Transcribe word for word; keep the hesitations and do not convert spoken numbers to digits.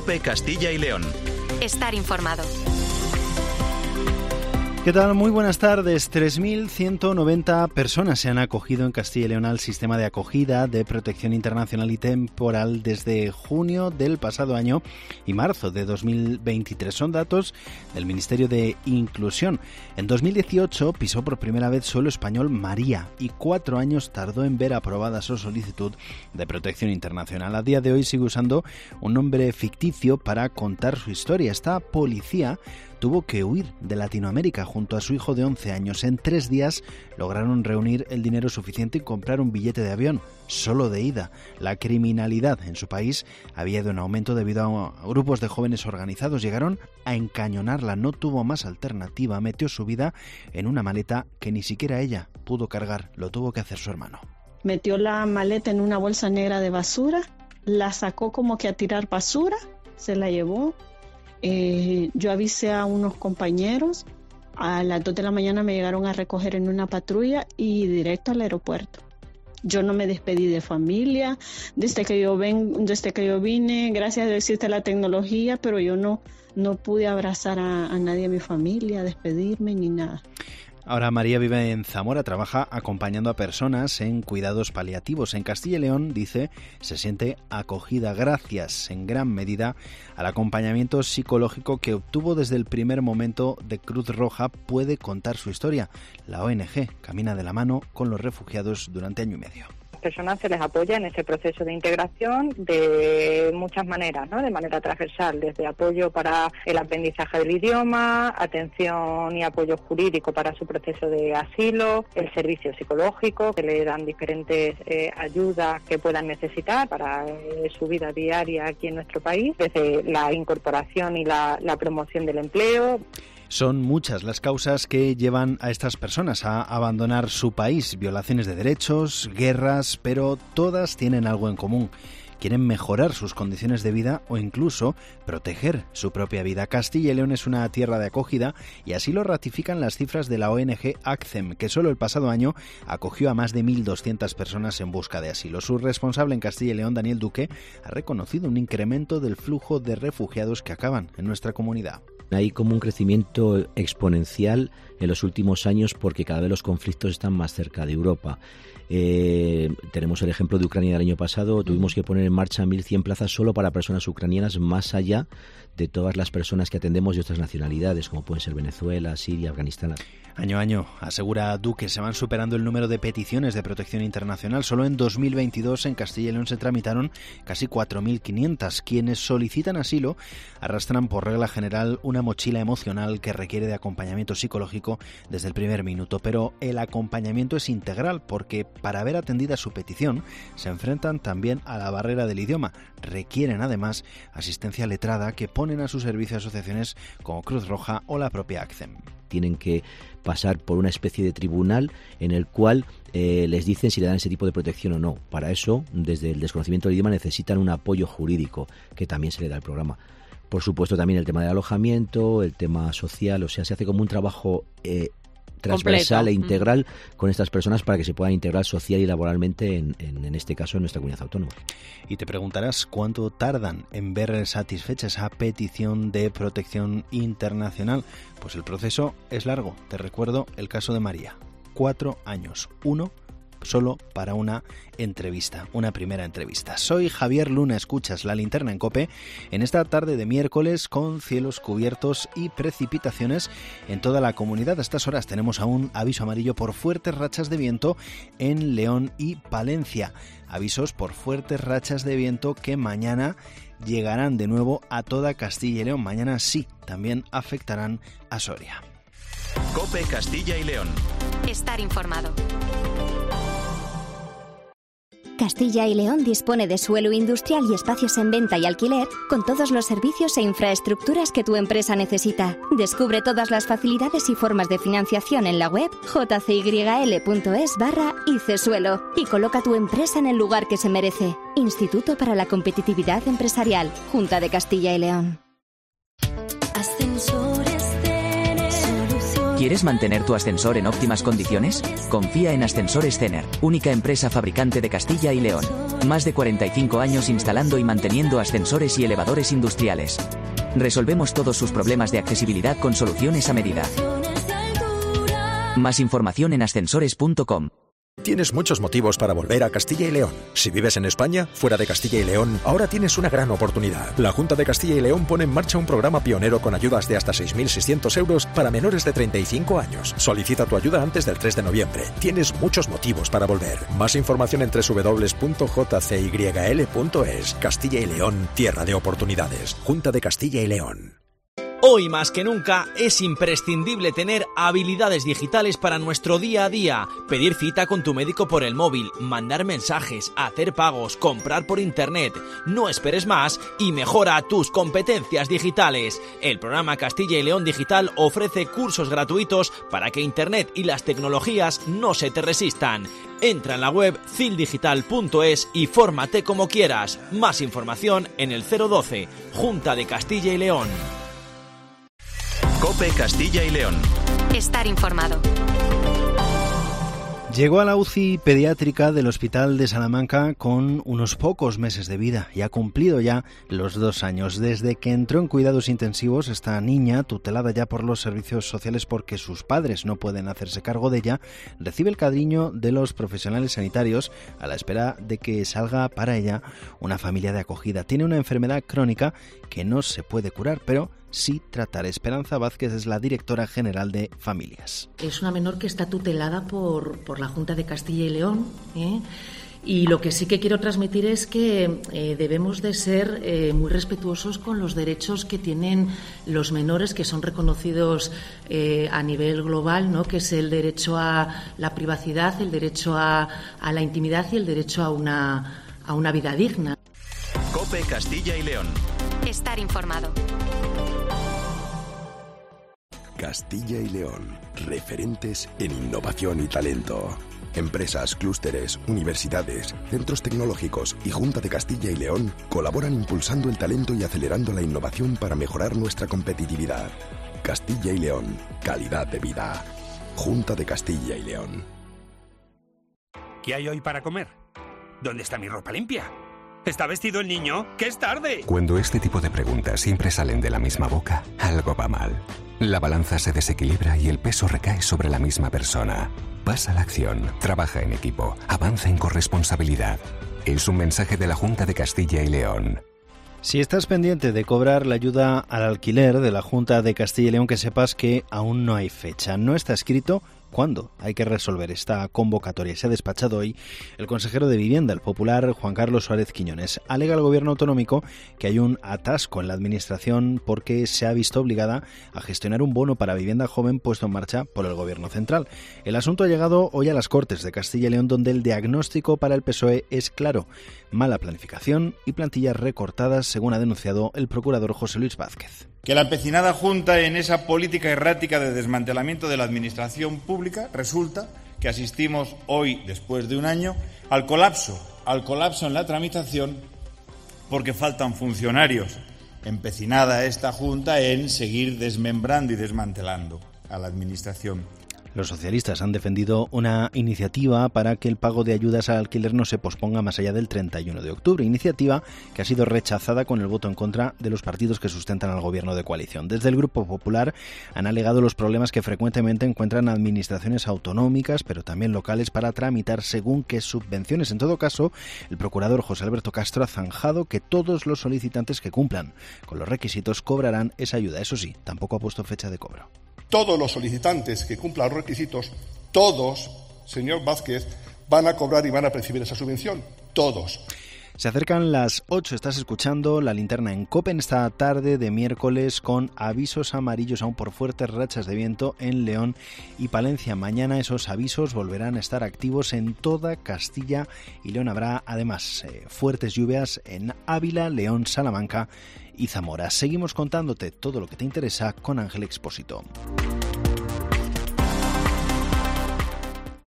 COPE Castilla y León. Estar informado. ¿Qué tal? Muy buenas tardes. tres mil ciento noventa personas se han acogido en Castilla y León al sistema de acogida de protección internacional y temporal desde junio del pasado año y marzo de dos mil veintitrés. Son datos del Ministerio de Inclusión. En dos mil dieciocho pisó por primera vez suelo español María y cuatro años tardó en ver aprobada su solicitud de protección internacional. A día de hoy sigue usando un nombre ficticio para contar su historia. Esta policía tuvo que huir de Latinoamérica junto a su hijo de once años. En tres días lograron reunir el dinero suficiente y comprar un billete de avión, solo de ida. La criminalidad en su país había ido en aumento debido a grupos de jóvenes organizados. Llegaron a encañonarla, no tuvo más alternativa, metió su vida en una maleta que ni siquiera ella pudo cargar, lo tuvo que hacer su hermano. Metió la maleta en una bolsa negra de basura, la sacó como que a tirar basura, se la llevó. Eh, yo avisé a unos compañeros, a las dos de la mañana me llegaron a recoger en una patrulla y directo al aeropuerto. Yo no me despedí de familia, desde que yo ven, desde que yo vine, gracias a Dios existe la tecnología, pero yo no, no pude abrazar a, a nadie de mi familia, despedirme ni nada. Ahora María vive en Zamora, trabaja acompañando a personas en cuidados paliativos. En Castilla y León, dice, se siente acogida gracias en gran medida al acompañamiento psicológico que obtuvo desde el primer momento de Cruz Roja. Puede contar su historia. La O N G camina de la mano con los refugiados durante año y medio. Personas se les apoya en ese proceso de integración de muchas maneras, ¿no? De manera transversal, desde apoyo para el aprendizaje del idioma, atención y apoyo jurídico para su proceso de asilo, el servicio psicológico, que le dan diferentes eh, ayudas que puedan necesitar para eh, su vida diaria aquí en nuestro país, desde la incorporación y la, la promoción del empleo. Son muchas las causas que llevan a estas personas a abandonar su país. Violaciones de derechos, guerras, pero todas tienen algo en común. Quieren mejorar sus condiciones de vida o incluso proteger su propia vida. Castilla y León es una tierra de acogida y así lo ratifican las cifras de la O N G ACCEM, que solo el pasado año acogió a más de mil doscientas personas en busca de asilo. Su responsable en Castilla y León, Daniel Duque, ha reconocido un incremento del flujo de refugiados que acaban en nuestra comunidad. Hay como un crecimiento exponencial en los últimos años porque cada vez los conflictos están más cerca de Europa. Eh, tenemos el ejemplo de Ucrania del año pasado. Tuvimos que poner en marcha mil cien plazas solo para personas ucranianas, más allá de todas las personas que atendemos de otras nacionalidades, como pueden ser Venezuela, Siria, Afganistán. Año a año, asegura Duque, se van superando el número de peticiones de protección internacional. Solo en dos mil veintidós en Castilla y León se tramitaron casi cuatro mil quinientas. Quienes solicitan asilo arrastran por regla general una mochila emocional que requiere de acompañamiento psicológico desde el primer minuto. Pero el acompañamiento es integral porque para ver atendida su petición se enfrentan también a la barrera del idioma. Requieren además asistencia letrada que ponen a su servicio asociaciones como Cruz Roja o la propia ACCEM. Tienen que pasar por una especie de tribunal en el cual eh, les dicen si le dan ese tipo de protección o no. Para eso, desde el desconocimiento del idioma, necesitan un apoyo jurídico que también se le da al programa. Por supuesto, también el tema del alojamiento, el tema social, o sea, se hace como un trabajo eh, transversal completo e integral mm. con estas personas para que se puedan integrar social y laboralmente en, en, en este caso en nuestra comunidad autónoma. Y te preguntarás cuánto tardan en ver satisfecha esa petición de protección internacional. Pues el proceso es largo. Te recuerdo el caso de María. Cuatro años. Uno solo para una entrevista, una primera entrevista. Soy Javier Luna, escuchas La Linterna en COPE en esta tarde de miércoles con cielos cubiertos y precipitaciones en toda la comunidad. A estas horas tenemos aún aviso amarillo por fuertes rachas de viento en León y Palencia. Avisos por fuertes rachas de viento que mañana llegarán de nuevo a toda Castilla y León. Mañana sí, también afectarán a Soria. COPE Castilla y León. Estar informado. Castilla y León dispone de suelo industrial y espacios en venta y alquiler con todos los servicios e infraestructuras que tu empresa necesita. Descubre todas las facilidades y formas de financiación en la web jcyl.es barra icesuelo y coloca tu empresa en el lugar que se merece. Instituto para la Competitividad Empresarial, Junta de Castilla y León. Ascensores Tener. ¿Quieres mantener tu ascensor en óptimas condiciones? Confía en Ascensores Cener, única empresa fabricante de Castilla y León. Más de cuarenta y cinco años instalando y manteniendo ascensores y elevadores industriales. Resolvemos todos sus problemas de accesibilidad con soluciones a medida. Más información en ascensores punto com. Tienes muchos motivos para volver a Castilla y León. Si vives en España, fuera de Castilla y León, ahora tienes una gran oportunidad. La Junta de Castilla y León pone en marcha un programa pionero con ayudas de hasta seis mil seiscientos euros para menores de treinta y cinco años. Solicita tu ayuda antes del tres de noviembre. Tienes muchos motivos para volver. Más información en doble u doble u doble u punto j c y l punto es. Castilla y León, tierra de oportunidades. Junta de Castilla y León. Hoy más que nunca es imprescindible tener habilidades digitales para nuestro día a día. Pedir cita con tu médico por el móvil, mandar mensajes, hacer pagos, comprar por internet. No esperes más y mejora tus competencias digitales. El programa Castilla y León Digital ofrece cursos gratuitos para que internet y las tecnologías no se te resistan. Entra en la web cil digital punto es y fórmate como quieras. Más información en el cero doce, Junta de Castilla y León. COPE Castilla y León. Estar informado. Llegó a la U C I pediátrica del Hospital de Salamanca con unos pocos meses de vida y ha cumplido ya los dos años. Desde que entró en cuidados intensivos, esta niña, tutelada ya por los servicios sociales porque sus padres no pueden hacerse cargo de ella, recibe el cariño de los profesionales sanitarios a la espera de que salga para ella una familia de acogida. Tiene una enfermedad crónica que no se puede curar, pero sí tratar. Esperanza Vázquez es la directora general de Familias. Es una menor que está tutelada por, por la Junta de Castilla y León, ¿eh? Y lo que sí que quiero transmitir es que eh, debemos de ser eh, muy respetuosos con los derechos que tienen los menores, que son reconocidos eh, a nivel global, ¿no? Que es el derecho a la privacidad, el derecho a, a la intimidad y el derecho a una, a una vida digna. COPE Castilla y León. Estar informado. Castilla y León, referentes en innovación y talento. Empresas, clústeres, universidades, centros tecnológicos y Junta de Castilla y León colaboran impulsando el talento y acelerando la innovación para mejorar nuestra competitividad. Castilla y León, calidad de vida. Junta de Castilla y León. ¿Qué hay hoy para comer? ¿Dónde está mi ropa limpia? ¿Está vestido el niño? ¡Que es tarde! Cuando este tipo de preguntas siempre salen de la misma boca, algo va mal. La balanza se desequilibra y el peso recae sobre la misma persona. Pasa a la acción, trabaja en equipo, avanza en corresponsabilidad. Es un mensaje de la Junta de Castilla y León. Si estás pendiente de cobrar la ayuda al alquiler de la Junta de Castilla y León, que sepas que aún no hay fecha. No está escrito cuándo hay que resolver esta convocatoria. Se ha despachado hoy el consejero de Vivienda, el popular Juan Carlos Suárez Quiñones. Alega el gobierno autonómico que hay un atasco en la administración porque se ha visto obligada a gestionar un bono para vivienda joven puesto en marcha por el gobierno central. El asunto ha llegado hoy a las Cortes de Castilla y León, donde el diagnóstico para el P S O E es claro: mala planificación y plantillas recortadas, según ha denunciado el procurador José Luis Vázquez. Que la empecinada Junta en esa política errática de desmantelamiento de la administración pública resulta que asistimos hoy, después de un año, al colapso, al colapso en la tramitación porque faltan funcionarios. Empecinada esta Junta en seguir desmembrando y desmantelando a la administración. Los socialistas han defendido una iniciativa para que el pago de ayudas al alquiler no se posponga más allá del treinta y uno de octubre, iniciativa que ha sido rechazada con el voto en contra de los partidos que sustentan al gobierno de coalición. Desde el Grupo Popular han alegado los problemas que frecuentemente encuentran administraciones autonómicas, pero también locales, para tramitar según qué subvenciones. En todo caso, el procurador José Alberto Castro ha zanjado que todos los solicitantes que cumplan con los requisitos cobrarán esa ayuda. Eso sí, tampoco ha puesto fecha de cobro. Todos los solicitantes que cumplan los requisitos, todos, señor Vázquez, van a cobrar y van a percibir esa subvención. Todos. Se acercan las ocho, estás escuchando La Linterna en COPE en esta tarde de miércoles con avisos amarillos aún por fuertes rachas de viento en León y Palencia. Mañana esos avisos volverán a estar activos en toda Castilla y León. Habrá además eh, fuertes lluvias en Ávila, León, Salamanca y Zamora. Seguimos contándote todo lo que te interesa con Ángel Expósito.